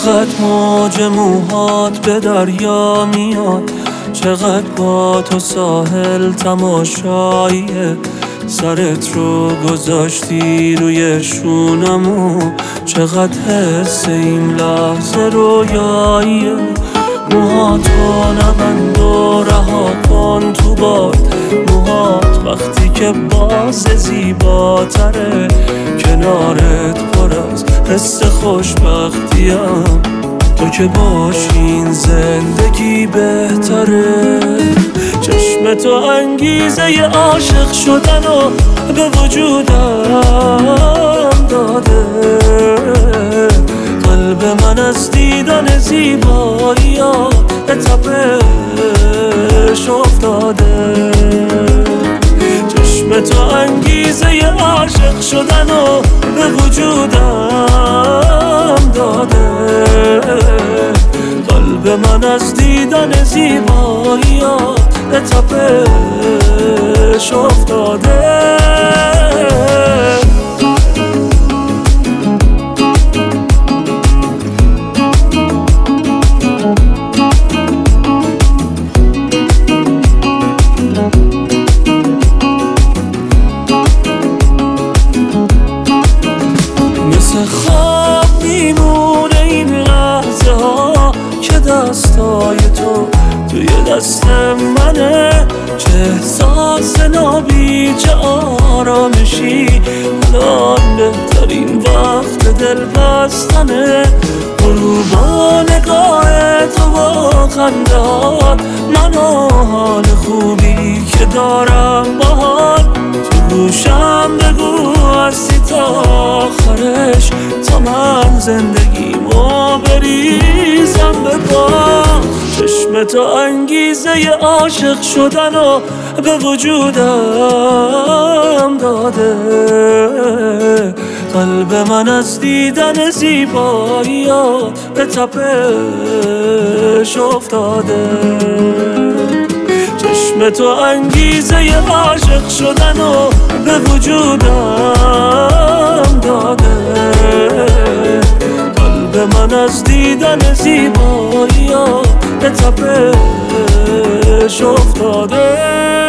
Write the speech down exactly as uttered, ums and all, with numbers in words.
چقدر موج موهات به دریا میاد، چقدر با تو ساحل تماشاییه. سرت رو گذاشتی روی شونمو، چقدر حس این لحظه رویاییه. موهاتو نبند و رها کن تو باد، موهات وقتی که باز زیباتره. کنارت پر از حس خوشبختیم، تو که باشین زندگی بهتره. چشم تو انگیزه ی عاشق شدن و به وجودم داده. قلب من از دیدن زیباییات به تپش افتاده. چشم تو انگیزه ی عاشق شدن و به وجودم داده. قلب من از دیدن زیباییات به تپش افتاده. مثل خواب میمونه این لحظه ها که دستای تو توی دست منه. چه احساس نابی، چه آرامشی، الان بهترین وقت دل بستنه. غروبا نگاه تو با خندهات، من و حال خوبی که دارم باهات. تو گوشم بگو هستی تا آخرش، تا من زندگیمو بریزم به باد. چشم تو انگیزه ی عاشق شدن و به وجودم داده. قلب من از دیدن زیباییات به تپش افتاده. چشم تو انگیزه ی عاشق شدن و به وجودم داده. قلب من از دیدن زیباییات به تپش افتاده.